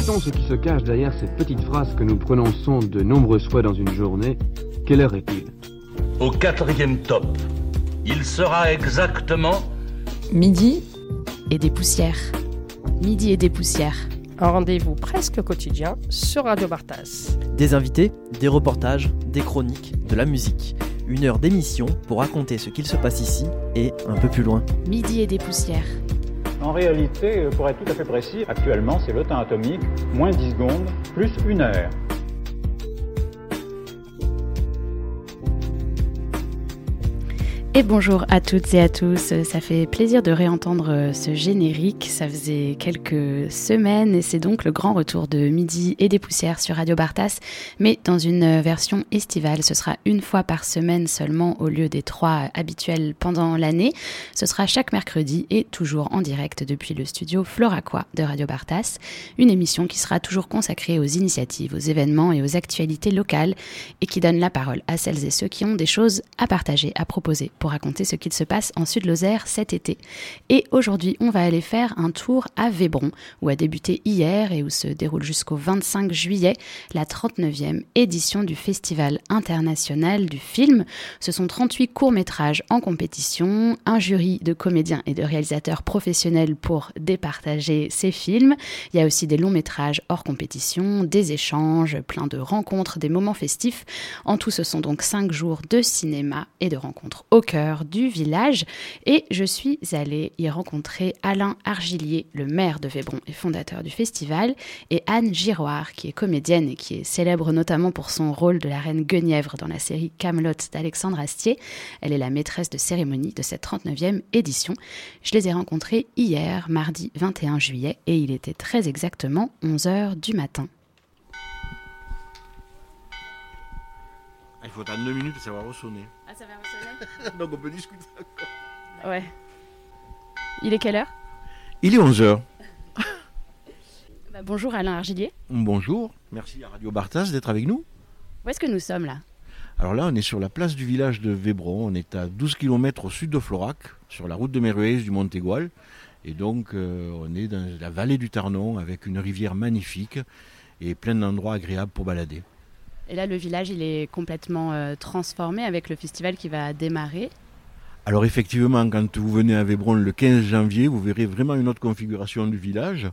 Sait-on ce qui se cache derrière cette petite phrase que nous prononçons de nombreuses fois dans une journée? Quelle heure est-il? Au 4e top, il sera exactement... Midi et des poussières. Midi et des poussières. Un rendez-vous presque quotidien sur Radio Bartas. Des invités, des reportages, des chroniques, de la musique. 1 heure d'émission pour raconter ce qu'il se passe ici et un peu plus loin. Midi et des poussières. En réalité, pour être tout à fait précis, actuellement c'est le temps atomique, moins 10 secondes, plus 1 heure. Et bonjour à toutes et à tous, ça fait plaisir de réentendre ce générique, ça faisait quelques semaines et c'est donc le grand retour de Midi et des poussières sur Radio Bartas, mais dans une version estivale, ce sera 1 fois par semaine seulement au lieu des 3 habituels pendant l'année. Ce sera chaque mercredi et toujours en direct depuis le studio Floraquois de Radio Bartas, une émission qui sera toujours consacrée aux initiatives, aux événements et aux actualités locales et qui donne la parole à celles et ceux qui ont des choses à partager, à proposer pour raconter ce qu'il se passe en Sud-Lozère cet été. Et aujourd'hui, on va aller faire un tour à Vébron, où a débuté hier et où se déroule jusqu'au 25 juillet la 39e édition du Festival international du film. Ce sont 38 courts-métrages en compétition, un jury de comédiens et de réalisateurs professionnels pour départager ces films. Il y a aussi des longs-métrages hors compétition, des échanges, plein de rencontres, des moments festifs. En tout, ce sont donc 5 jours de cinéma et de rencontres au cœur du village et je suis allée y rencontrer Alain Argilier, le maire de Vébron et fondateur du festival, et Anne Giroir, qui est comédienne et qui est célèbre notamment pour son rôle de la reine Guenièvre dans la série Kaamelott d'Alexandre Astier. Elle est la maîtresse de cérémonie de cette 39e édition. Je les ai rencontrés hier, mardi 21 juillet, et il était très exactement 11h du matin. Il faut attendre 2 minutes et ça va ressonner. Ah, ça va ressonner? Donc on peut discuter encore. Ouais. Il est quelle heure? Il est 11h. Bonjour Alain Argilier. Bonjour, merci à Radio Bartas d'être avec nous. Où est-ce que nous sommes là? Alors là, on est sur la place du village de Vébron. On est à 12 km au sud de Florac, sur la route de Méruez du Montégoal. Et donc, on est dans la vallée du Tarnon avec une rivière magnifique et plein d'endroits agréables pour balader. Et là, le village, il est complètement transformé avec le festival qui va démarrer. Alors effectivement, quand vous venez à Vébron le 15 janvier, vous verrez vraiment une autre configuration du village.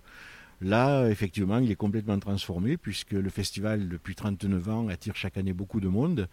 Là, effectivement, il est complètement transformé puisque le festival, depuis 39 ans, attire chaque année beaucoup de monde.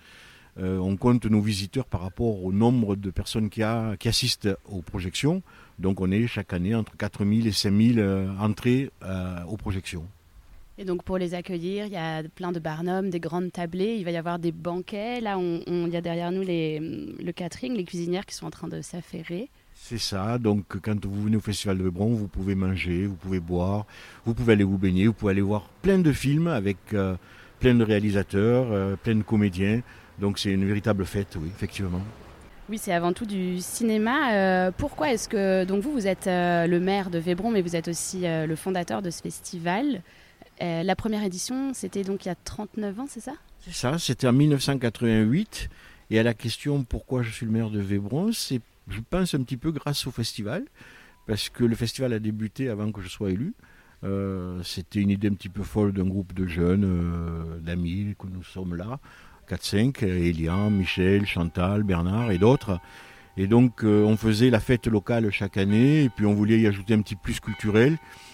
On compte nos visiteurs par rapport au nombre de personnes qui assistent aux projections. Donc on est chaque année entre 4000 et 5000 entrées aux projections. Et donc pour les accueillir, il y a plein de barnums, des grandes tablées, il va y avoir des banquets. Là, il y a derrière nous le catering, les cuisinières qui sont en train de s'affairer. C'est ça, donc quand vous venez au Festival de Vébron, vous pouvez manger, vous pouvez boire, vous pouvez aller vous baigner, vous pouvez aller voir plein de films avec plein de réalisateurs, plein de comédiens. Donc c'est une véritable fête, oui, effectivement. Oui, c'est avant tout du cinéma. Pourquoi est-ce que donc vous êtes le maire de Vébron, mais vous êtes aussi le fondateur de ce festival? La première édition, c'était donc il y a 39 ans, c'est ça? C'est ça, c'était en 1988. Et à la question pourquoi je suis le maire de Vébron, c'est, je pense, un petit peu grâce au festival, parce que le festival a débuté avant que je sois élu. C'était une idée un petit peu folle d'un groupe de jeunes, d'amis, que nous sommes là, 4-5, Elian, Michel, Chantal, Bernard et d'autres. Et donc on faisait la fête locale chaque année, et puis on voulait y ajouter un petit plus culturel.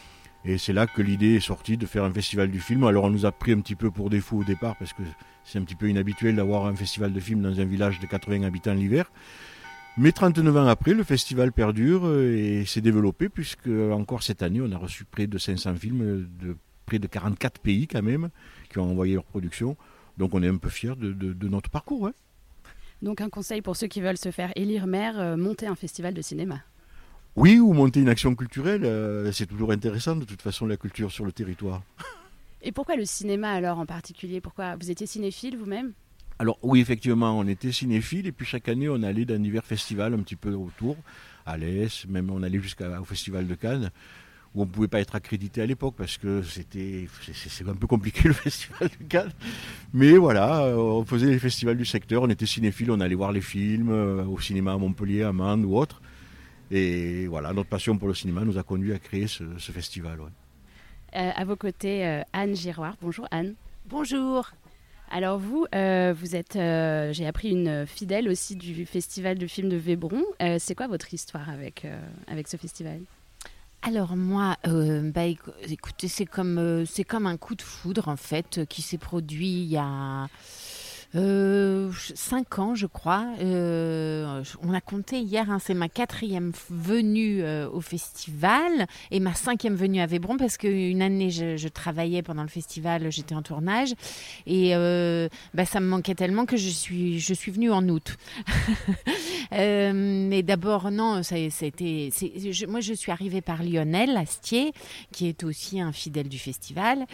Et c'est là que l'idée est sortie de faire un festival du film. Alors on nous a pris un petit peu pour défaut au départ, parce que c'est un petit peu inhabituel d'avoir un festival de film dans un village de 80 habitants l'hiver. Mais 39 ans après, le festival perdure et s'est développé, puisque encore cette année, on a reçu près de 500 films de près de 44 pays quand même, qui ont envoyé leur production. Donc on est un peu fiers de notre parcours. Hein. Donc un conseil pour ceux qui veulent se faire élire maire, monter un festival de cinéma. Oui, ou monter une action culturelle, c'est toujours intéressant de toute façon la culture sur le territoire. Et pourquoi le cinéma alors en particulier? Pourquoi vous étiez cinéphile vous-même? Alors oui, effectivement, on était cinéphile et puis chaque année on allait dans divers festivals un petit peu autour, à l'Est, même on allait jusqu'au Festival de Cannes, où on ne pouvait pas être accrédité à l'époque parce que c'est un peu compliqué le Festival de Cannes. Mais voilà, on faisait les festivals du secteur, on était cinéphile, on allait voir les films au cinéma à Montpellier, à Mende ou autre. Et voilà, notre passion pour le cinéma nous a conduit à créer ce festival. Ouais. À vos côtés, Anne Giroir. Bonjour Anne. Bonjour. Alors vous êtes, j'ai appris, une fidèle aussi du Festival de films de Vébron. C'est quoi votre histoire avec ce festival ? Alors moi, écoutez, c'est comme un coup de foudre en fait qui s'est produit il y a 5 ans, je crois. On a compté hier, c'est ma 4e venue au festival et ma 5e venue à Vébron parce qu'une année, je travaillais pendant le festival, j'étais en tournage et ça me manquait tellement que je suis venue en août. Mais d'abord, non, moi je suis arrivée par Lionel Astier, qui est aussi un fidèle du festival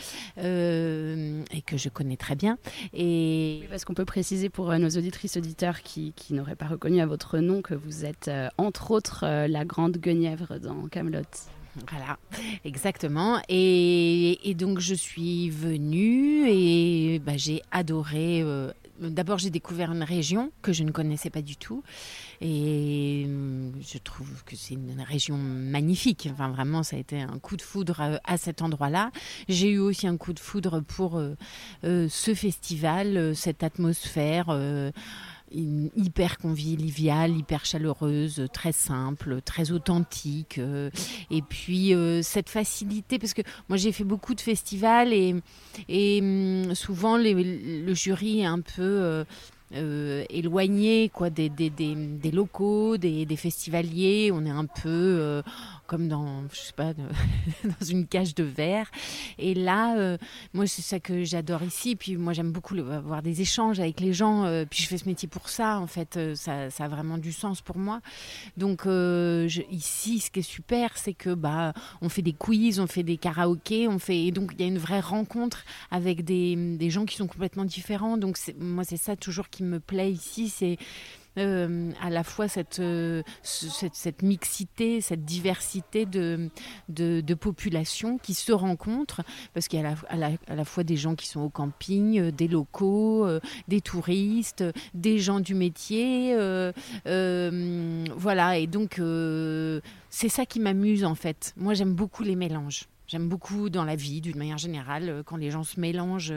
et que je connais très bien. Et oui, parce qu'on peut préciser pour nos auditrices auditeurs qui n'auraient pas reconnu à votre nom que vous êtes entre autres la grande Guenièvre dans Kaamelott. Voilà, exactement. Et donc je suis venue et j'ai adoré. D'abord, j'ai découvert une région que je ne connaissais pas du tout. Et je trouve que c'est une région magnifique. Enfin, vraiment, ça a été un coup de foudre à cet endroit-là. J'ai eu aussi un coup de foudre pour ce festival, cette atmosphère hyper conviviale, hyper chaleureuse, très simple, très authentique. Et puis, cette facilité, parce que moi, j'ai fait beaucoup de festivals et souvent, le jury est un peu éloigné des locaux, des festivaliers. On est un peu comme dans une cage de verre. Et là, moi, c'est ça que j'adore ici. Puis moi, j'aime beaucoup avoir des échanges avec les gens. Puis je fais ce métier pour ça. En fait, ça a vraiment du sens pour moi. Donc ici, ce qui est super, c'est que on fait des quiz, on fait des karaokés, et donc il y a une vraie rencontre avec des gens qui sont complètement différents. Donc moi, c'est ça toujours qui me plaît ici, c'est à la fois cette mixité, cette diversité de populations qui se rencontrent, parce qu'il y a à la fois des gens qui sont au camping, des locaux, des touristes, des gens du métier, voilà, et donc c'est ça qui m'amuse en fait. Moi, j'aime beaucoup les mélanges. J'aime beaucoup dans la vie, d'une manière générale, quand les gens se mélangent.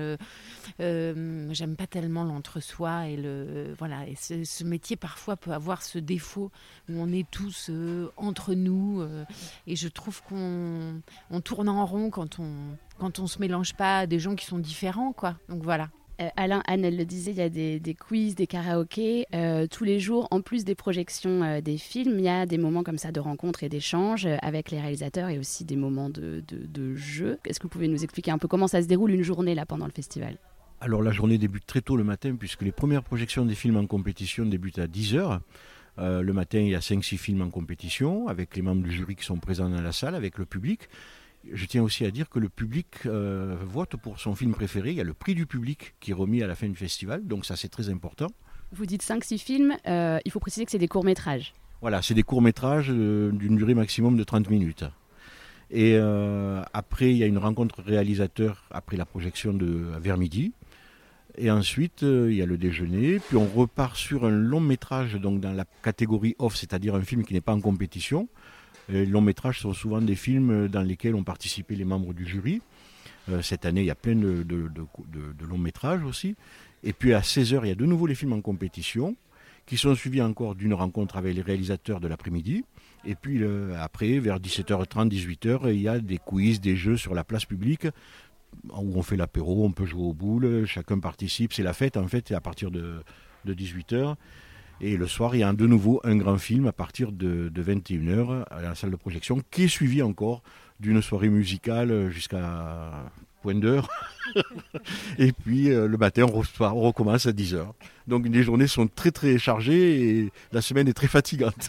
J'aime pas tellement l'entre-soi et voilà. Et ce métier parfois peut avoir ce défaut où on est tous entre nous. Et je trouve qu'on tourne en rond quand on se mélange pas à des gens qui sont différents, quoi. Donc voilà. Alain, Anne, elle le disait, il y a des quiz, des karaokés. Tous les jours, en plus des projections des films, il y a des moments comme ça de rencontres et d'échanges avec les réalisateurs et aussi des moments de jeu. Est-ce que vous pouvez nous expliquer un peu comment ça se déroule une journée là pendant le festival ? Alors la journée débute très tôt le matin puisque les premières projections des films en compétition débutent à 10h. Le matin, il y a 5-6 films en compétition avec les membres du jury qui sont présents dans la salle, avec le public. Je tiens aussi à dire que le public vote pour son film préféré. Il y a le prix du public qui est remis à la fin du festival, donc ça c'est très important. Vous dites 5-6 films, il faut préciser que c'est des courts-métrages. Voilà, c'est des courts-métrages d'une durée maximum de 30 minutes. Et après, il y a une rencontre réalisateur après la projection vers midi. Et ensuite, il y a le déjeuner. Puis on repart sur un long-métrage, donc dans la catégorie off, c'est-à-dire un film qui n'est pas en compétition. Les longs métrages sont souvent des films dans lesquels ont participé les membres du jury. Cette année, il y a plein de longs métrages aussi. Et puis à 16h, il y a de nouveau les films en compétition qui sont suivis encore d'une rencontre avec les réalisateurs de l'après-midi. Et puis après, vers 17h30, 18h, il y a des quiz, des jeux sur la place publique où on fait l'apéro, on peut jouer aux boules, chacun participe. C'est la fête en fait, à partir de 18h. Et le soir, il y a de nouveau un grand film à partir de 21h à la salle de projection, qui est suivi encore d'une soirée musicale jusqu'à point d'heure. Et puis le matin, on recommence à 10h. Donc les journées sont très très chargées et la semaine est très fatigante.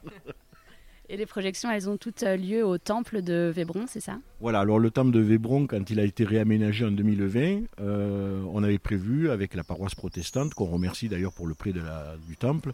Et les projections, elles ont toutes lieu au temple de Vébron, c'est ça ? Voilà, alors le temple de Vébron, quand il a été réaménagé en 2020, on avait prévu, avec la paroisse protestante, qu'on remercie d'ailleurs pour le prêt du temple,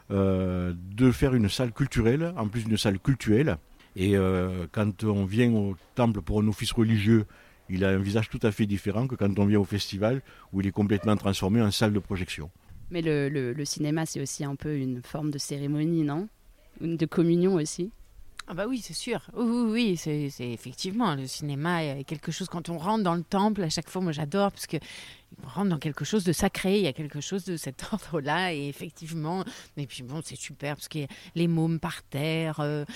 de faire une salle culturelle, en plus d'une salle cultuelle. Et quand on vient au temple pour un office religieux, il a un visage tout à fait différent que quand on vient au festival, où il est complètement transformé en salle de projection. Mais le cinéma, c'est aussi un peu une forme de cérémonie, non ? De communion aussi ? Ah bah oui, c'est sûr. Oui, c'est effectivement, le cinéma est quelque chose, quand on rentre dans le temple, à chaque fois, moi j'adore, parce que on rentre dans quelque chose de sacré, il y a quelque chose de cet ordre-là, et effectivement, et puis bon, c'est super, parce qu'il y a les mômes par terre,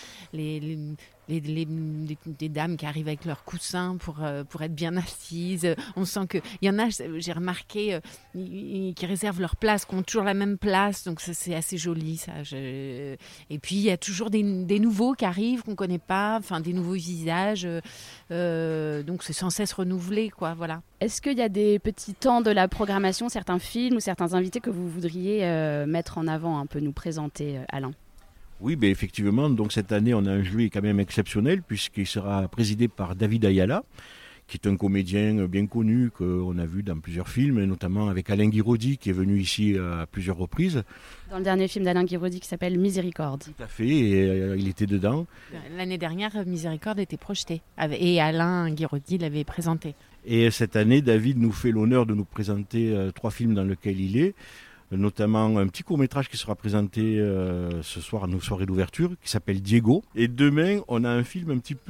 des dames qui arrivent avec leurs coussins pour être bien assises. On sent qu'il y en a, j'ai remarqué, qui réservent leur place, qui ont toujours la même place, donc ça, c'est assez joli, ça. Et puis, il y a toujours des nouveaux qui arrivent, qu'on ne connaît pas, enfin, des nouveaux visages, donc c'est sans cesse renouvelé, quoi, voilà. Est-ce qu'il y a des petits temps de la programmation, certains films ou certains invités que vous voudriez mettre en avant, un peu nous présenter, Alain ? Oui, ben effectivement, donc cette année, on a un jury quand même exceptionnel, puisqu'il sera présidé par David Ayala, qui est un comédien bien connu, qu'on a vu dans plusieurs films, notamment avec Alain Guiraudy, qui est venu ici à plusieurs reprises. Dans le dernier film d'Alain Guiraudy qui s'appelle Miséricorde. Tout à fait, et il était dedans. L'année dernière, Miséricorde était projeté, et Alain Guiraudy l'avait présenté. Et cette année, David nous fait l'honneur de nous présenter 3 films dans lesquels il est, notamment un petit court-métrage qui sera présenté ce soir à nos soirées d'ouverture, qui s'appelle Diego. Et demain, on a un film un petit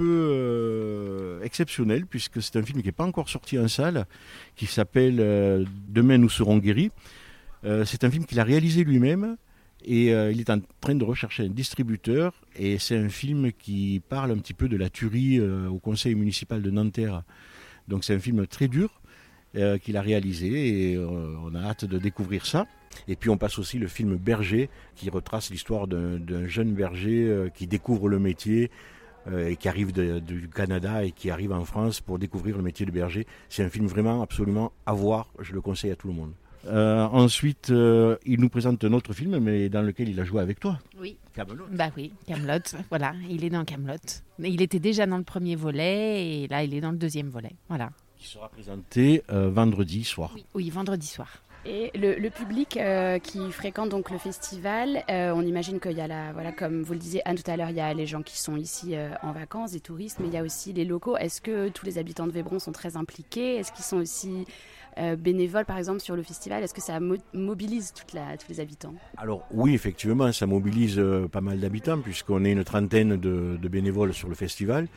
peu exceptionnel, puisque c'est un film qui n'est pas encore sorti en salle, qui s'appelle Demain nous serons guéris. C'est un film qu'il a réalisé lui-même, et il est en train de rechercher un distributeur, et c'est un film qui parle un petit peu de la tuerie au conseil municipal de Nanterre. Donc c'est un film très dur qu'il a réalisé, et on a hâte de découvrir ça. Et puis on passe aussi le film Berger, qui retrace l'histoire d'un jeune berger qui découvre le métier et qui arrive du Canada et qui arrive en France pour découvrir le métier de berger. C'est un film vraiment absolument à voir, je le conseille à tout le monde. Ensuite, il nous présente un autre film, mais dans lequel il a joué avec toi. Oui. Kaamelott. Bah oui, Kaamelott, voilà, il est dans Kaamelott. Il était déjà dans le premier volet, et là il est dans le deuxième volet, voilà. Qui sera présenté vendredi soir. Oui, vendredi soir. Et le public qui fréquente donc le festival, on imagine qu'il y a voilà, comme vous le disiez Anne tout à l'heure, il y a les gens qui sont ici en vacances, des touristes, mais il y a aussi les locaux. Est-ce que tous les habitants de Vébron sont très impliqués ? Est-ce qu'ils sont aussi bénévoles par exemple sur le festival ? Est-ce que ça mobilise tous les habitants ? Alors oui, effectivement, ça mobilise pas mal d'habitants, puisqu'on est une trentaine de bénévoles sur le festival.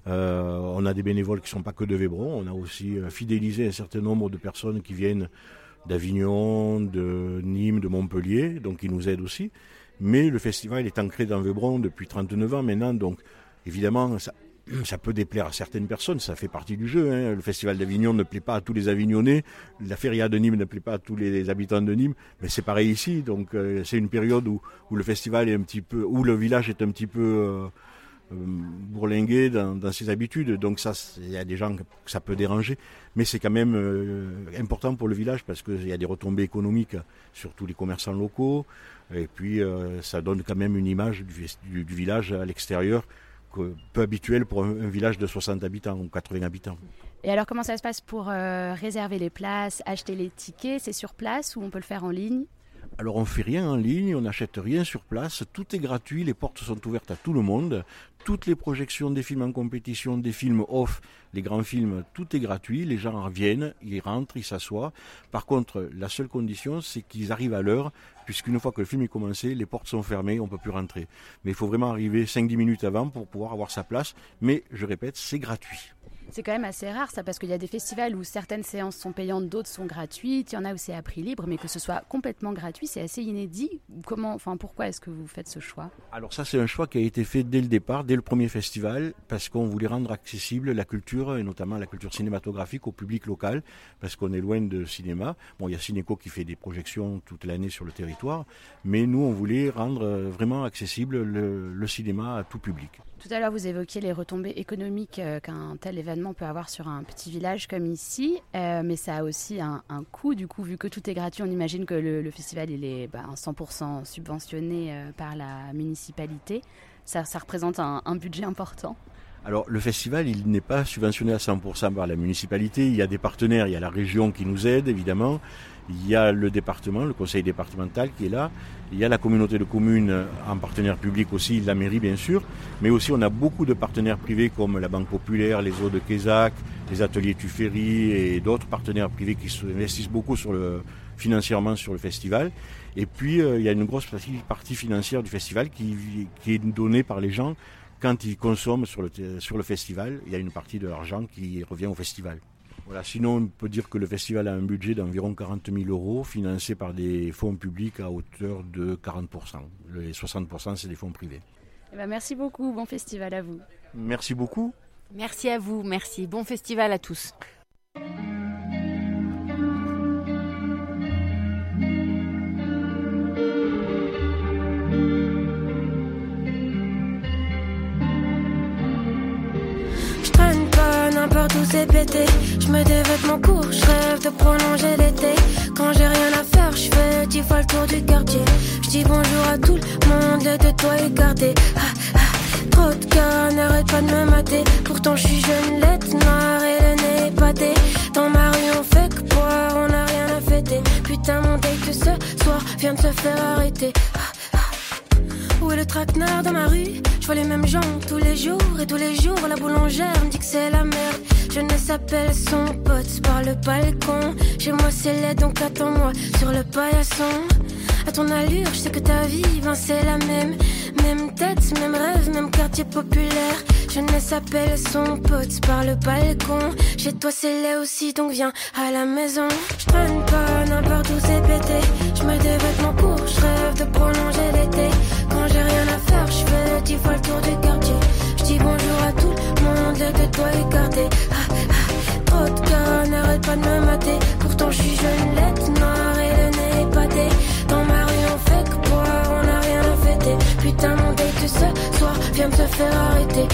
On a des bénévoles qui ne sont pas que de Vébron, on a aussi fidélisé un certain nombre de personnes qui viennent d'Avignon, de Nîmes, de Montpellier, donc ils nous aident aussi. Mais le festival est ancré dans Vébron depuis 39 ans maintenant, donc évidemment ça peut déplaire à certaines personnes, ça fait partie du jeu. Hein. Le festival d'Avignon ne plaît pas à tous les Avignonnais, la feria de Nîmes ne plaît pas à tous les habitants de Nîmes, mais c'est pareil ici, donc c'est une période où le festival est un petit peu, où le village est un petit peu bourlingué dans ses habitudes, donc ça, il y a des gens que ça peut déranger, mais c'est quand même important pour le village parce qu'il y a des retombées économiques sur tous les commerçants locaux, et puis ça donne quand même une image du village à l'extérieur peu habituel pour un village de 60 habitants ou 80 habitants. Et alors comment ça se passe pour réserver les places, acheter les tickets ? C'est sur place ou on peut le faire en ligne ? Alors on ne fait rien en ligne, on n'achète rien sur place, tout est gratuit, les portes sont ouvertes à tout le monde, toutes les projections des films en compétition, des films off, les grands films, tout est gratuit, les gens viennent, ils rentrent, ils s'assoient. Par contre, la seule condition, c'est qu'ils arrivent à l'heure, puisqu'une fois que le film est commencé, les portes sont fermées, on ne peut plus rentrer. Mais il faut vraiment arriver 5-10 minutes avant pour pouvoir avoir sa place, mais je répète, c'est gratuit. C'est quand même assez rare ça, parce qu'il y a des festivals où certaines séances sont payantes, d'autres sont gratuites, il y en a où c'est à prix libre, mais que ce soit complètement gratuit, c'est assez inédit. Pourquoi est-ce que vous faites ce choix ? Alors ça, c'est un choix qui a été fait dès le départ, dès le premier festival, parce qu'on voulait rendre accessible la culture, et notamment la culture cinématographique au public local, parce qu'on est loin de cinéma. Bon, il y a Cinéco qui fait des projections toute l'année sur le territoire, mais nous, on voulait rendre vraiment accessible le cinéma à tout public. Tout à l'heure, vous évoquiez les retombées économiques qu'un tel événement peut avoir sur un petit village comme ici, mais ça a aussi un coût. Du coup, vu que tout est gratuit, on imagine que le festival il est 100% subventionné par la municipalité. Ça représente un budget important. Alors le festival, il n'est pas subventionné à 100% par la municipalité. Il y a des partenaires, il y a la région qui nous aide évidemment. Il y a le département, le conseil départemental qui est là. Il y a la communauté de communes en partenaire public aussi, la mairie bien sûr. Mais aussi on a beaucoup de partenaires privés comme la Banque Populaire, les Eaux de Quézac, les ateliers Tuffery et d'autres partenaires privés qui investissent beaucoup financièrement sur le festival. Et puis il y a une grosse partie financière du festival qui est donnée par les gens quand ils consomment sur le festival, il y a une partie de l'argent qui revient au festival. Voilà, sinon, on peut dire que le festival a un budget d'environ 40 000 euros, financé par des fonds publics à hauteur de 40%. Les 60%, c'est des fonds privés. Eh ben, merci beaucoup, bon festival à vous. Merci beaucoup. Merci à vous, merci. Bon festival à tous. N'importe où c'est pété, je me dévête mon cours, je rêve de prolonger l'été. Quand j'ai rien à faire, je fais 10 fois le tour du quartier. Je dis bonjour à tout le monde, les de toi écartés. Trop de cas, n'arrête pas de me mater. Pourtant je suis jeune, lettre noire et le nez épaté. Dans ma rue on fait que boire, on n'a rien à fêter. Putain mon date ce soir vient de se faire arrêter. Où est le traquenard dans ma rue? Je vois les mêmes gens tous les jours. Et tous les jours la boulangère me dit que c'est la merde. Jeunesse appelle son pote par le balcon. Chez moi c'est laid donc attends-moi sur le paillasson. À ton allure je sais que ta vie c'est la même. Même tête, même rêve, même quartier populaire. Jeunesse appelle son pote par le balcon. Chez toi c'est laid aussi donc viens à la maison. Je traîne pas n'importe où c'est pété. Je me dévête mon cours, je rêve de prolonger l'été. Quand j'ai rien à faire, je fais 10 fois le tour du quartier. Je dis bonjour à tout le monde, les de toi écartés. Trop de cas, n'arrête pas de me mater. Pourtant je suis jeune, lettre noire et le nez épaté. Dans ma rue on fait que boire, on n'a rien à fêter. Putain mon date ce soir vient de se faire arrêter.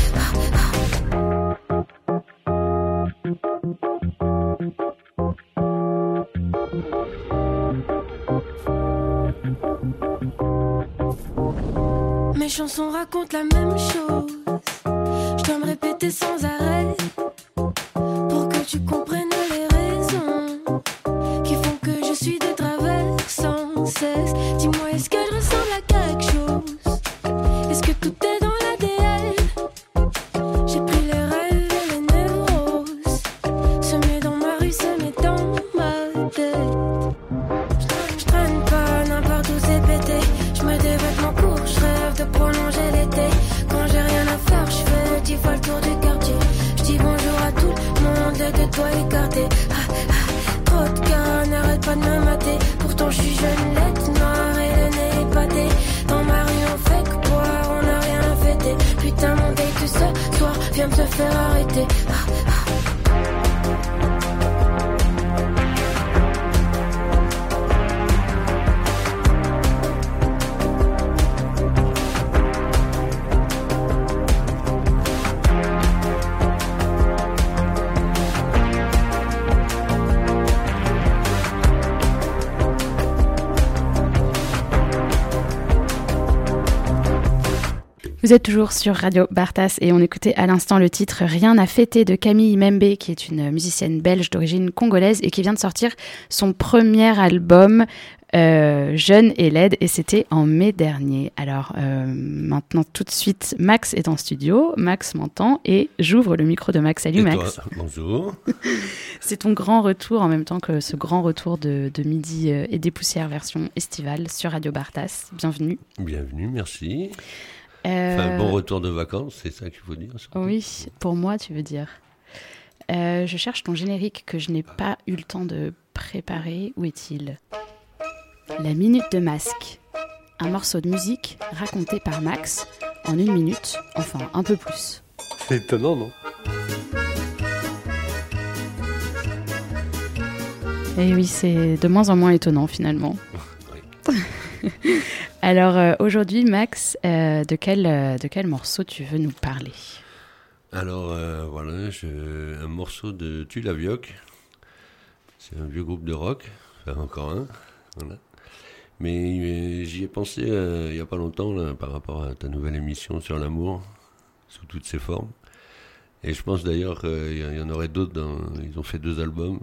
Mes chansons racontent la même chose. Je dois me répéter sans arrêt pour que tu comprennes les raisons qui font que je suis de travers sans cesse. Dis-moi, est-ce que je ressemble à quelque chose? Est-ce que tout est dans l'ADN? J'ai pris les rêves et les névroses, semés dans ma rue, semés dans ma tête. Je traîne pas n'importe où c'est pété. Je me dévête mon cours, je rêve de prolonger l'été. Quand j'ai rien à faire, je fais 10 fois le tour du quartier. Je dis bonjour à tout le monde, les de toi écartés. Trop de cas, n'arrête pas de me mater. Pourtant je suis jeune, lettre noire et le nez épaté. Dans ma rue on fait que boire, on n'a rien à fêter. Putain mon date ce soir vient de se faire arrêter. Vous êtes toujours sur Radio Bartas et on écoutait à l'instant le titre Rien à fêter de Camille Membe, qui est une musicienne belge d'origine congolaise et qui vient de sortir son premier album Jeune et laide, et c'était en mai dernier. Alors maintenant tout de suite Max est en studio, Max m'entend et j'ouvre le micro de Max. Salut Max. Toi, bonjour. C'est ton grand retour en même temps que ce grand retour de Midi et des Poussières version estivale sur Radio Bartas. Bienvenue. Bienvenue, merci. Enfin, bon retour de vacances, c'est ça qu'il faut dire. Surtout. Oui, pour moi, tu veux dire. Je cherche ton générique que je n'ai pas eu le temps de préparer. Où est-il? La Minute de Masque. Un morceau de musique raconté par Max en 1 minute, enfin un peu plus. C'est étonnant, non? Et oui, c'est de moins en moins étonnant finalement. Alors aujourd'hui, Max, de quel morceau tu veux nous parler? Alors voilà, un morceau de Tulavioc. C'est un vieux groupe de rock, enfin encore un, voilà. Mais j'y ai pensé il n'y a pas longtemps là, par rapport à ta nouvelle émission sur l'amour, sous toutes ses formes. Et je pense d'ailleurs qu'il y en aurait d'autres, ils ont fait 2 albums.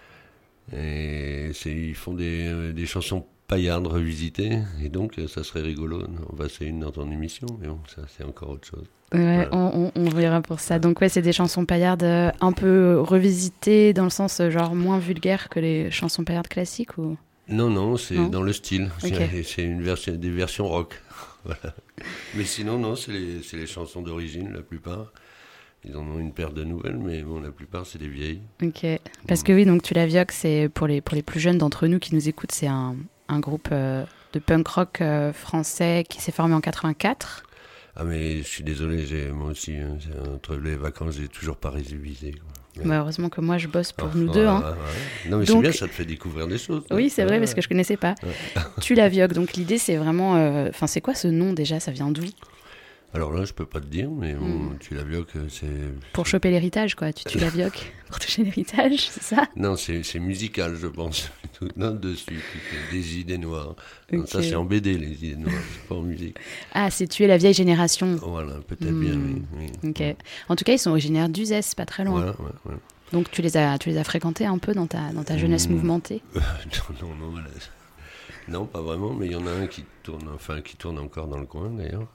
Et ils font des chansons paillardes revisitées, et donc ça serait rigolo on va passer une dans ton émission, mais bon, ça c'est encore autre chose. Ouais, voilà. on verra pour ça. Donc ouais, c'est des chansons paillardes un peu revisitées, dans le sens genre moins vulgaires que les chansons paillardes classiques, ou... Non, c'est Non. dans le style. Ok. C'est des versions rock. Voilà. Mais sinon, non, c'est les chansons d'origine, la plupart. Ils en ont une paire de nouvelles, mais bon, la plupart, c'est des vieilles. Ok. Parce que oui, donc Tu l'Avioque, c'est pour les plus jeunes d'entre nous qui nous écoutent, c'est un groupe de punk rock français qui s'est formé en 84. Ah, mais je suis désolé, moi aussi, hein, entre les vacances, j'ai toujours pas révisé. Bah, heureusement que moi, je bosse pour nous deux. Hein. Non, mais Donc, c'est bien, ça te fait découvrir des choses. Oui, c'est vrai, parce que je connaissais pas. Tu l'Avioque, donc l'idée, c'est vraiment... Enfin, c'est quoi ce nom déjà? Ça vient d'où? Alors là, je peux pas te dire, mais bon, Tu l'Avioque, c'est... Pour choper l'héritage, quoi. Tu l'Avioque pour toucher l'héritage, c'est ça? Non, c'est musical, je pense. Non, dessus, des idées noires. Non, Ok. ça, c'est en BD, les idées noires, c'est pas en musique. Ah, c'est Tu es la vieille génération. Voilà, peut-être bien, oui. Ok. En tout cas, ils sont originaires d'Uzès, pas très loin. Voilà. Donc tu les as fréquentés un peu dans ta jeunesse mouvementée? Non, voilà. Non, pas vraiment, mais il y en a un qui tourne encore dans le coin, d'ailleurs.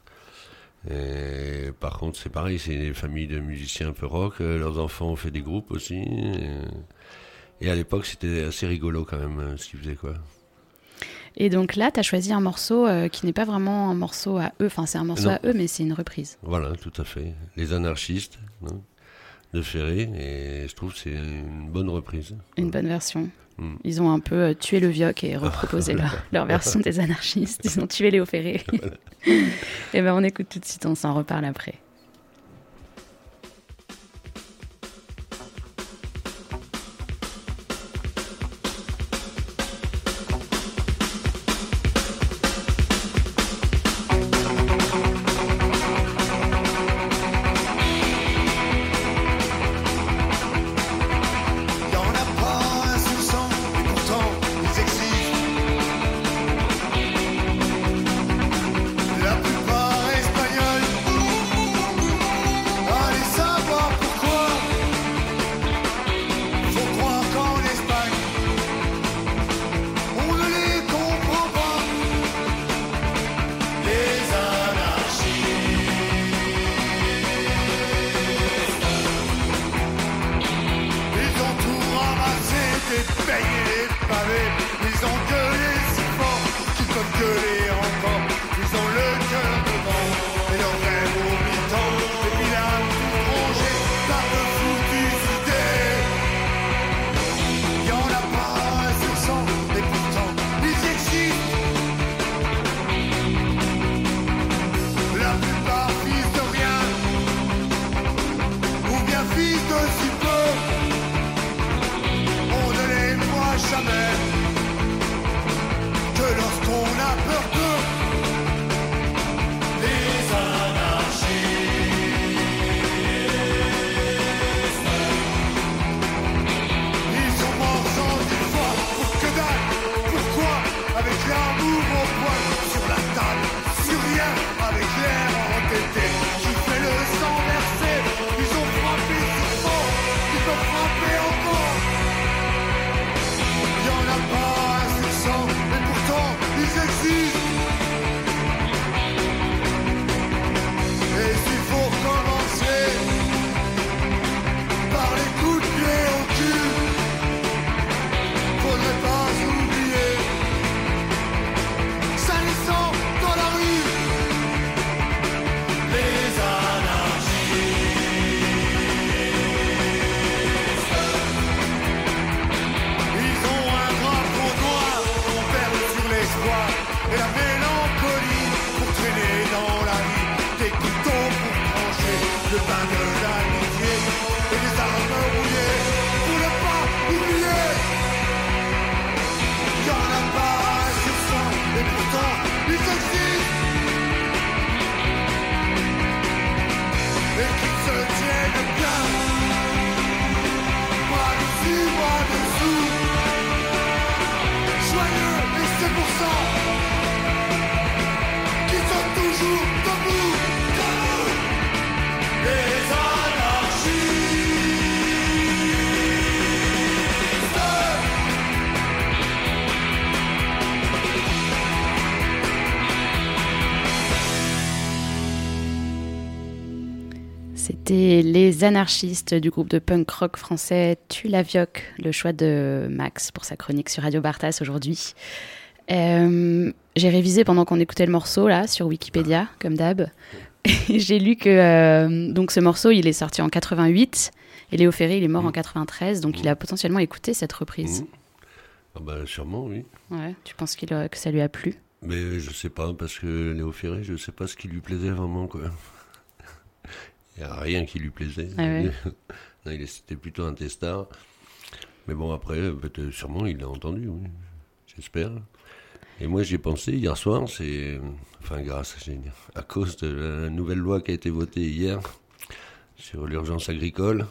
Et par contre, c'est pareil, c'est des familles de musiciens un peu rock. Leurs enfants ont fait des groupes aussi. Et à l'époque, c'était assez rigolo quand même, ce qu'ils faisaient, quoi. Et donc là, tu as choisi un morceau qui n'est pas vraiment un morceau à eux. Enfin, c'est un morceau Non. à eux, mais c'est une reprise. Voilà, tout à fait. Les Anarchistes, hein, de Ferré. Et je trouve que c'est une bonne reprise. Une bonne version. Ils ont un peu tué le Vioque et reproposé leur version des Anarchistes. Ils ont tué Léo Ferré. Et ben on écoute tout de suite, on s'en reparle après. La plupart espagnols. C'était les anarchistes du groupe de punk rock français Tu la Vioque, le choix de Max pour sa chronique sur Radio Bartas aujourd'hui. J'ai révisé pendant qu'on écoutait le morceau là sur Wikipédia, comme d'hab. J'ai lu que donc ce morceau il est sorti en 88 et Léo Ferré il est mort en 93, donc il a potentiellement écouté cette reprise. Ah bah, sûrement, oui. Ouais, tu penses que ça lui a plu? Mais je sais pas, parce que Léo Ferré, je sais pas ce qui lui plaisait vraiment, quoi. Il n'y a rien qui lui plaisait. Ah ouais. Non, c'était plutôt un testard. Mais bon, après, peut-être, sûrement, il l'a entendu, oui. J'espère. Et moi, j'y ai pensé hier soir, à cause de la nouvelle loi qui a été votée hier sur l'urgence agricole.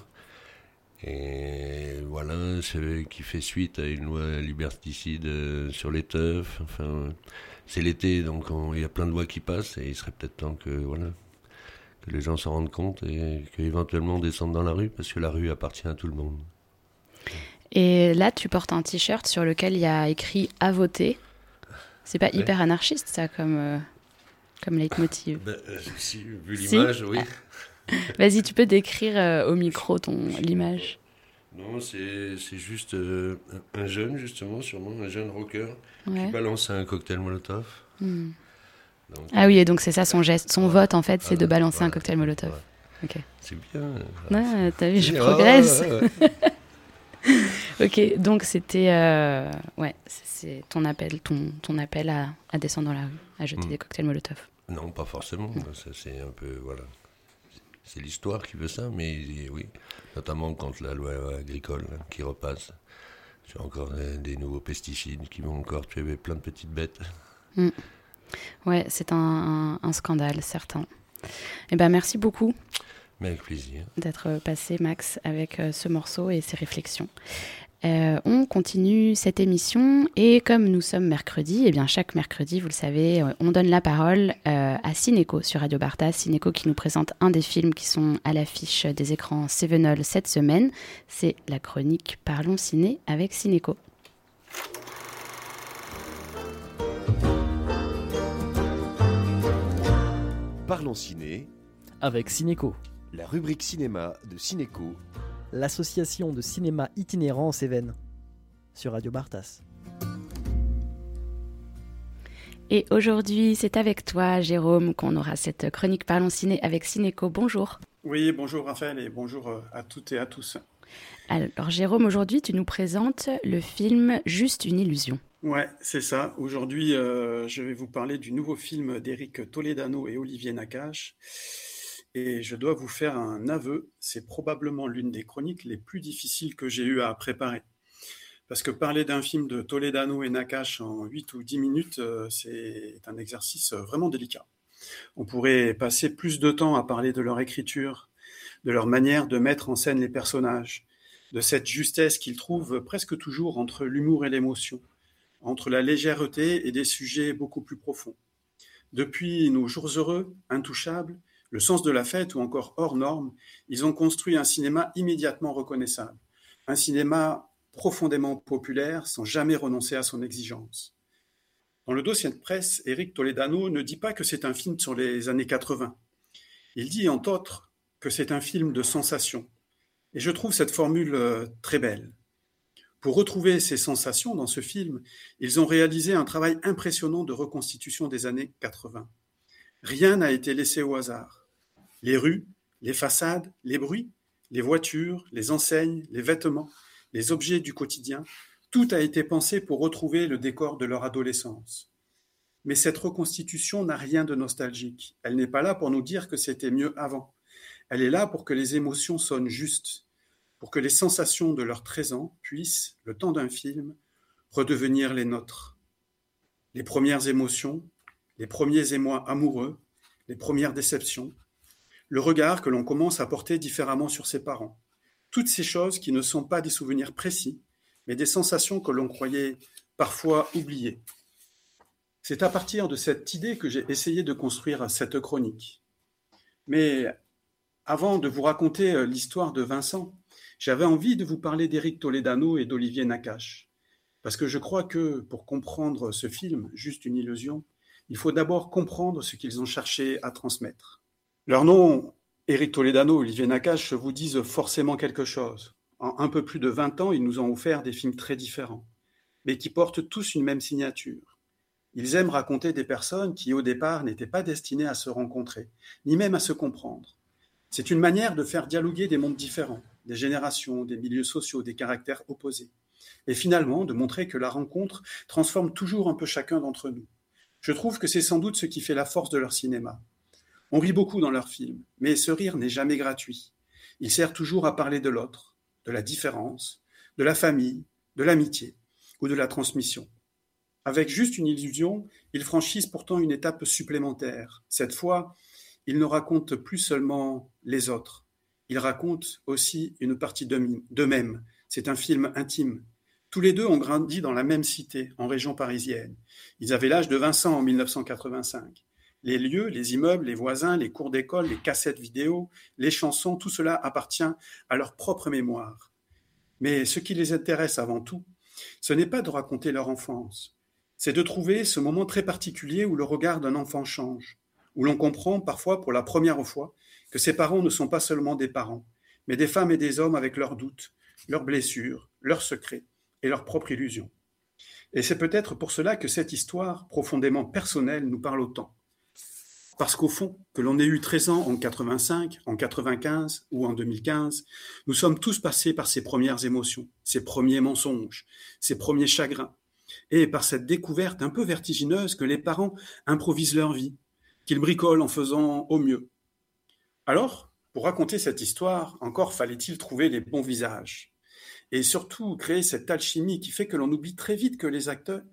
Et voilà, qui fait suite à une loi liberticide sur les teufs. Enfin, c'est l'été, donc il y a plein de lois qui passent et il serait peut-être temps que les gens s'en rendent compte et qu'éventuellement descendent dans la rue, parce que la rue appartient à tout le monde. Et là, tu portes un t-shirt sur lequel il y a écrit « à voter ». C'est pas hyper anarchiste, ça, comme leitmotiv? Si, vu l'image, oui. Vas-y, tu peux décrire au micro l'image. Non, c'est juste un jeune, justement, sûrement, un jeune rocker qui balance un cocktail Molotov. Donc, oui, et donc c'est ça son geste. Son vote, en fait, c'est de balancer un cocktail Molotov. Ouais. Okay. C'est bien. Ouais, t'as vu, je progresse. Ok, donc c'était c'est ton appel à descendre dans la rue, à jeter des cocktails Molotov. Non, pas forcément. Ça, c'est un peu, voilà. C'est l'histoire qui veut ça, mais oui, notamment contre la loi agricole qui repasse sur encore des nouveaux pesticides qui vont encore tuer plein de petites bêtes. Ouais, c'est un scandale, certain. Eh ben, merci beaucoup. Mais avec plaisir. D'être passé, Max, avec ce morceau et ces réflexions. On continue cette émission et comme nous sommes mercredi, eh bien chaque mercredi, vous le savez, on donne la parole à Cinéco sur Radio Bartas. Cinéco qui nous présente un des films qui sont à l'affiche des écrans Cévenol cette semaine. C'est la chronique Parlons Ciné avec Cinéco. Parlons Ciné avec Cinéco. La rubrique cinéma de Cinéco, l'association de cinéma itinérant en Cévennes, sur Radio Bartas. Et aujourd'hui, c'est avec toi, Jérôme, qu'on aura cette chronique Parlons Ciné avec Cinéco. Bonjour. Oui, bonjour Raphaël et bonjour à toutes et à tous. Alors Jérôme, aujourd'hui, tu nous présentes le film Juste une illusion. Ouais, c'est ça. Aujourd'hui, je vais vous parler du nouveau film d'Éric Toledano et Olivier Nakache. Et je dois vous faire un aveu, c'est probablement l'une des chroniques les plus difficiles que j'ai eu à préparer. Parce que parler d'un film de Toledano et Nakache en 8 ou 10 minutes, c'est un exercice vraiment délicat. On pourrait passer plus de temps à parler de leur écriture, de leur manière de mettre en scène les personnages, de cette justesse qu'ils trouvent presque toujours entre l'humour et l'émotion, entre la légèreté et des sujets beaucoup plus profonds. Depuis Nos jours heureux, Intouchables, Le sens de la fête ou encore Hors normes, ils ont construit un cinéma immédiatement reconnaissable. Un cinéma profondément populaire sans jamais renoncer à son exigence. Dans le dossier de presse, Éric Toledano ne dit pas que c'est un film sur les années 80. Il dit, entre autres, que c'est un film de sensation. Et je trouve cette formule très belle. Pour retrouver ces sensations dans ce film, ils ont réalisé un travail impressionnant de reconstitution des années 80. Rien n'a été laissé au hasard. Les rues, les façades, les bruits, les voitures, les enseignes, les vêtements, les objets du quotidien, tout a été pensé pour retrouver le décor de leur adolescence. Mais cette reconstitution n'a rien de nostalgique. Elle n'est pas là pour nous dire que c'était mieux avant. Elle est là pour que les émotions sonnent justes, pour que les sensations de leurs 13 ans puissent, le temps d'un film, redevenir les nôtres. Les premières émotions, les premiers émois amoureux, les premières déceptions, le regard que l'on commence à porter différemment sur ses parents. Toutes ces choses qui ne sont pas des souvenirs précis, mais des sensations que l'on croyait parfois oubliées. C'est à partir de cette idée que j'ai essayé de construire cette chronique. Mais avant de vous raconter l'histoire de Vincent, j'avais envie de vous parler d'Éric Toledano et d'Olivier Nakache. Parce que je crois que pour comprendre ce film, Juste une illusion, il faut d'abord comprendre ce qu'ils ont cherché à transmettre. Leur nom Éric Toledano, Olivier Nakache vous disent forcément quelque chose. En un peu plus de 20 ans, ils nous ont offert des films très différents, mais qui portent tous une même signature. Ils aiment raconter des personnes qui, au départ, n'étaient pas destinées à se rencontrer, ni même à se comprendre. C'est une manière de faire dialoguer des mondes différents, des générations, des milieux sociaux, des caractères opposés. Et finalement, de montrer que la rencontre transforme toujours un peu chacun d'entre nous. Je trouve que c'est sans doute ce qui fait la force de leur cinéma. On rit beaucoup dans leurs films, mais ce rire n'est jamais gratuit. Il sert toujours à parler de l'autre, de la différence, de la famille, de l'amitié ou de la transmission. Avec juste une illusion, ils franchissent pourtant une étape supplémentaire. Cette fois, ils ne racontent plus seulement les autres, ils racontent aussi une partie d'eux-mêmes. C'est un film intime. Tous les deux ont grandi dans la même cité, en région parisienne. Ils avaient l'âge de Vincent en 1985. Les lieux, les immeubles, les voisins, les cours d'école, les cassettes vidéo, les chansons, tout cela appartient à leur propre mémoire. Mais ce qui les intéresse avant tout, ce n'est pas de raconter leur enfance, c'est de trouver ce moment très particulier où le regard d'un enfant change, où l'on comprend parfois pour la première fois que ses parents ne sont pas seulement des parents, mais des femmes et des hommes avec leurs doutes, leurs blessures, leurs secrets et leurs propres illusions. Et c'est peut-être pour cela que cette histoire profondément personnelle nous parle autant. Parce qu'au fond, que l'on ait eu 13 ans en 85, en 95 ou en 2015, nous sommes tous passés par ces premières émotions, ces premiers mensonges, ces premiers chagrins, et par cette découverte un peu vertigineuse que les parents improvisent leur vie, qu'ils bricolent en faisant au mieux. Alors, pour raconter cette histoire, encore fallait-il trouver les bons visages, et surtout créer cette alchimie qui fait que l'on oublie très vite les acteurs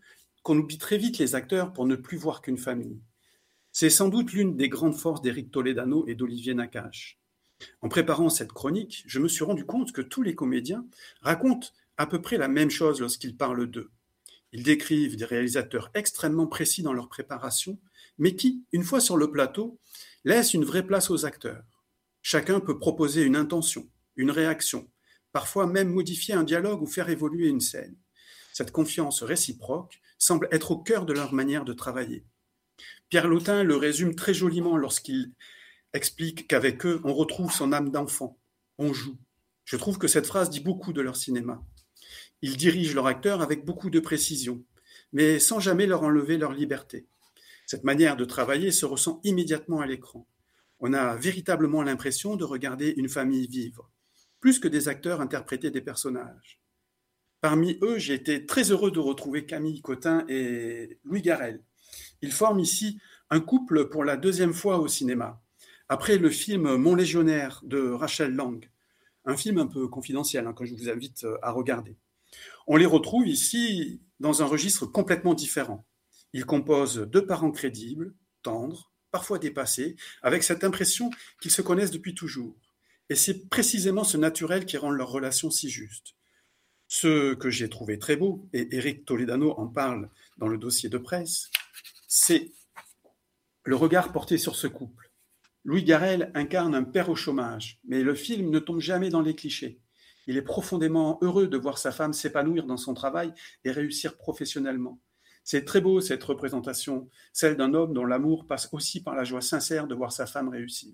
pour ne plus voir qu'une famille. C'est sans doute l'une des grandes forces d'Éric Toledano et d'Olivier Nakache. En préparant cette chronique, je me suis rendu compte que tous les comédiens racontent à peu près la même chose lorsqu'ils parlent d'eux. Ils décrivent des réalisateurs extrêmement précis dans leur préparation, mais qui, une fois sur le plateau, laissent une vraie place aux acteurs. Chacun peut proposer une intention, une réaction, parfois même modifier un dialogue ou faire évoluer une scène. Cette confiance réciproque semble être au cœur de leur manière de travailler. Pierre Lautin le résume très joliment lorsqu'il explique qu'avec eux, on retrouve son âme d'enfant, on joue. Je trouve que cette phrase dit beaucoup de leur cinéma. Ils dirigent leurs acteurs avec beaucoup de précision, mais sans jamais leur enlever leur liberté. Cette manière de travailler se ressent immédiatement à l'écran. On a véritablement l'impression de regarder une famille vivre, plus que des acteurs interpréter des personnages. Parmi eux, j'ai été très heureux de retrouver Camille Cotin et Louis Garrel. Ils forment ici un couple pour la deuxième fois au cinéma, après le film Mon légionnaire de Rachel Lang, un film un peu confidentiel que je vous invite à regarder. On les retrouve ici dans un registre complètement différent. Ils composent deux parents crédibles, tendres, parfois dépassés, avec cette impression qu'ils se connaissent depuis toujours. Et c'est précisément ce naturel qui rend leur relation si juste. Ce que j'ai trouvé très beau, et Éric Toledano en parle dans le dossier de presse, c'est le regard porté sur ce couple. Louis Garrel incarne un père au chômage, mais le film ne tombe jamais dans les clichés. Il est profondément heureux de voir sa femme s'épanouir dans son travail et réussir professionnellement. C'est très beau cette représentation, celle d'un homme dont l'amour passe aussi par la joie sincère de voir sa femme réussir.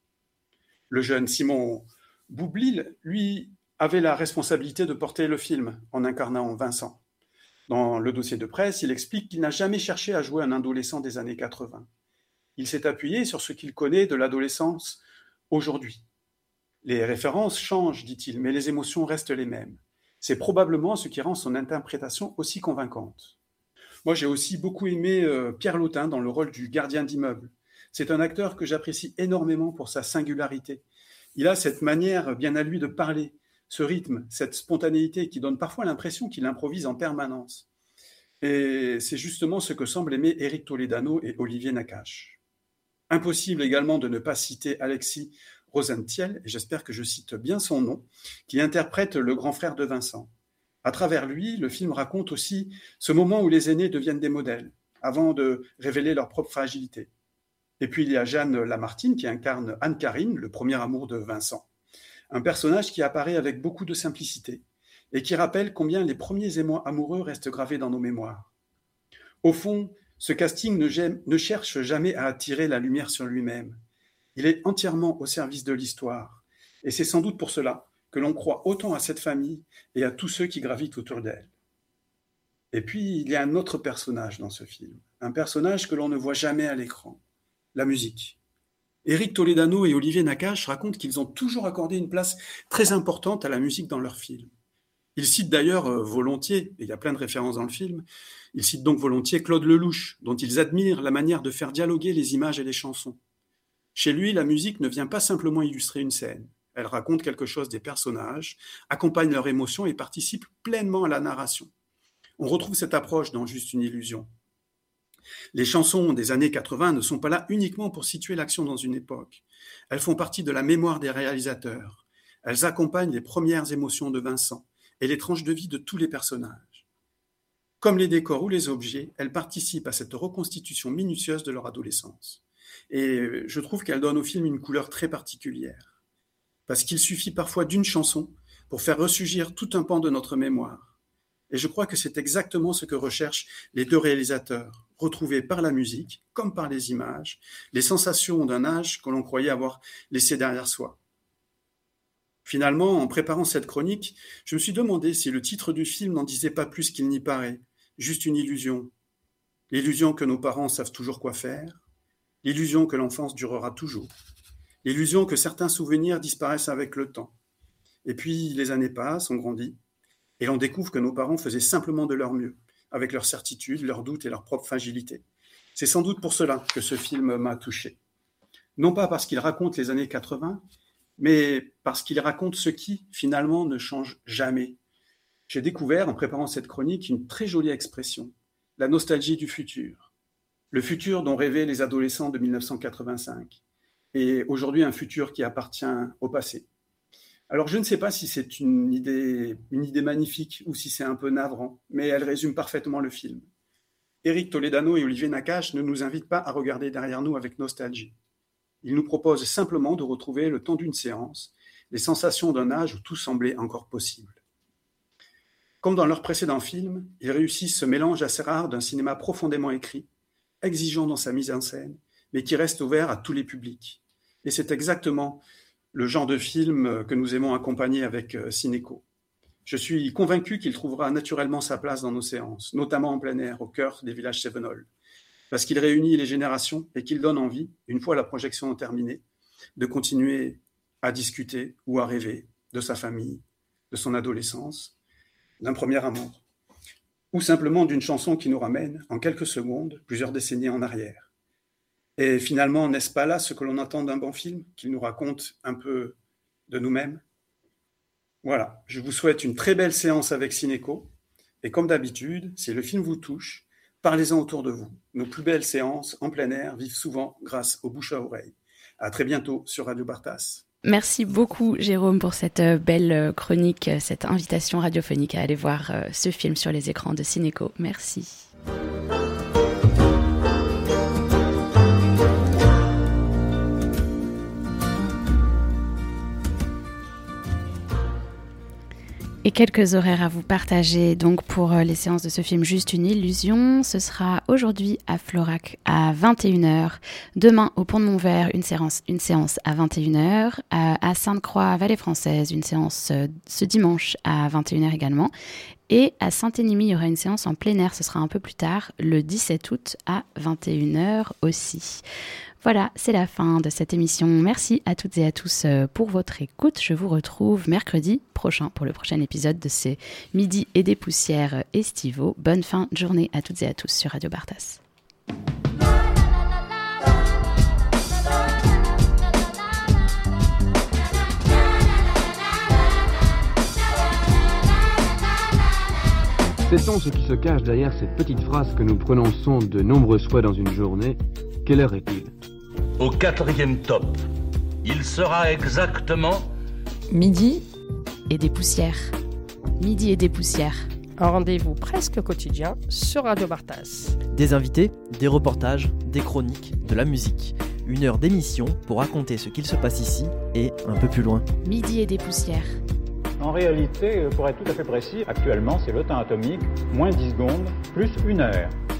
Le jeune Simon Boublil, lui, avait la responsabilité de porter le film en incarnant Vincent. Dans le dossier de presse, il explique qu'il n'a jamais cherché à jouer un adolescent des années 80. Il s'est appuyé sur ce qu'il connaît de l'adolescence aujourd'hui. Les références changent, dit-il, mais les émotions restent les mêmes. C'est probablement ce qui rend son interprétation aussi convaincante. Moi, j'ai aussi beaucoup aimé Pierre Lautin dans le rôle du gardien d'immeuble. C'est un acteur que j'apprécie énormément pour sa singularité. Il a cette manière bien à lui de parler, ce rythme, cette spontanéité qui donne parfois l'impression qu'il improvise en permanence. Et c'est justement ce que semblent aimer Éric Toledano et Olivier Nakache. Impossible également de ne pas citer Alexis Rosenthal, et j'espère que je cite bien son nom, qui interprète le grand frère de Vincent. À travers lui, le film raconte aussi ce moment où les aînés deviennent des modèles, avant de révéler leur propre fragilité. Et puis il y a Jeanne Lamartine qui incarne Anne-Carine, le premier amour de Vincent. Un personnage qui apparaît avec beaucoup de simplicité et qui rappelle combien les premiers émois amoureux restent gravés dans nos mémoires. Au fond, ce casting ne cherche jamais à attirer la lumière sur lui-même. Il est entièrement au service de l'histoire. Et c'est sans doute pour cela que l'on croit autant à cette famille et à tous ceux qui gravitent autour d'elle. Et puis, il y a un autre personnage dans ce film, un personnage que l'on ne voit jamais à l'écran, la musique. Éric Toledano et Olivier Nakache racontent qu'ils ont toujours accordé une place très importante à la musique dans leurs films. Ils citent d'ailleurs volontiers, et il y a plein de références dans le film, ils citent donc volontiers Claude Lelouch, dont ils admirent la manière de faire dialoguer les images et les chansons. Chez lui, la musique ne vient pas simplement illustrer une scène. Elle raconte quelque chose des personnages, accompagne leurs émotions et participe pleinement à la narration. On retrouve cette approche dans Juste une illusion. Les chansons des années 80 ne sont pas là uniquement pour situer l'action dans une époque. Elles font partie de la mémoire des réalisateurs. Elles accompagnent les premières émotions de Vincent et les tranches de vie de tous les personnages. Comme les décors ou les objets, elles participent à cette reconstitution minutieuse de leur adolescence. Et je trouve qu'elles donnent au film une couleur très particulière. Parce qu'il suffit parfois d'une chanson pour faire ressurgir tout un pan de notre mémoire. Et je crois que c'est exactement ce que recherchent les deux réalisateurs, retrouver par la musique, comme par les images, les sensations d'un âge que l'on croyait avoir laissé derrière soi. Finalement, en préparant cette chronique, je me suis demandé si le titre du film n'en disait pas plus qu'il n'y paraît, juste une illusion. L'illusion que nos parents savent toujours quoi faire, l'illusion que l'enfance durera toujours, l'illusion que certains souvenirs disparaissent avec le temps. Et puis les années passent, on grandit, et l'on découvre que nos parents faisaient simplement de leur mieux, avec leurs certitudes, leurs doutes et leur propre fragilité. C'est sans doute pour cela que ce film m'a touché. Non pas parce qu'il raconte les années 80, mais parce qu'il raconte ce qui, finalement, ne change jamais. J'ai découvert, en préparant cette chronique, une très jolie expression, la nostalgie du futur. Le futur dont rêvaient les adolescents de 1985, et aujourd'hui un futur qui appartient au passé. Alors je ne sais pas si c'est une idée magnifique ou si c'est un peu navrant, mais elle résume parfaitement le film. Éric Toledano et Olivier Nakache ne nous invitent pas à regarder derrière nous avec nostalgie. Ils nous proposent simplement de retrouver le temps d'une séance, les sensations d'un âge où tout semblait encore possible. Comme dans leurs précédents films, ils réussissent ce mélange assez rare d'un cinéma profondément écrit, exigeant dans sa mise en scène, mais qui reste ouvert à tous les publics. Et c'est exactement le genre de film que nous aimons accompagner avec Cinéco. Je suis convaincu qu'il trouvera naturellement sa place dans nos séances, notamment en plein air, au cœur des villages cévenols, parce qu'il réunit les générations et qu'il donne envie, une fois la projection terminée, de continuer à discuter ou à rêver de sa famille, de son adolescence, d'un premier amour, ou simplement d'une chanson qui nous ramène, en quelques secondes, plusieurs décennies en arrière. Et finalement, n'est-ce pas là ce que l'on attend d'un bon film, qu'il nous raconte un peu de nous-mêmes ? Voilà, je vous souhaite une très belle séance avec Cinéco. Et comme d'habitude, si le film vous touche, parlez-en autour de vous. Nos plus belles séances en plein air vivent souvent grâce aux bouche à oreille. À très bientôt sur Radio Bartas. Merci beaucoup Jérôme pour cette belle chronique, cette invitation radiophonique à aller voir ce film sur les écrans de Cinéco. Merci. Et quelques horaires à vous partager donc pour les séances de ce film Juste une illusion. Ce sera aujourd'hui à Florac à 21h, demain au Pont de Montvert une séance à 21h, à Sainte-Croix, Vallée Française, une séance ce dimanche à 21h également. Et à Saint-Énimie, il y aura une séance en plein air, ce sera un peu plus tard, le 17 août à 21h aussi. Voilà, c'est la fin de cette émission. Merci à toutes et à tous pour votre écoute. Je vous retrouve mercredi prochain pour le prochain épisode de ces Midi et des poussières estivaux. Bonne fin de journée à toutes et à tous sur Radio Bartas. Sait-on ce qui se cache derrière cette petite phrase que nous prononçons de nombreuses fois dans une journée ? Quelle heure est-il ? Au 4e top, il sera exactement... Midi et des poussières. Midi et des poussières. Un rendez-vous presque quotidien sur Radio Bartas. Des invités, des reportages, des chroniques, de la musique. Une heure d'émission pour raconter ce qu'il se passe ici et un peu plus loin. Midi et des poussières. En réalité, pour être tout à fait précis, actuellement c'est le temps atomique, moins 10 secondes, plus 1 heure.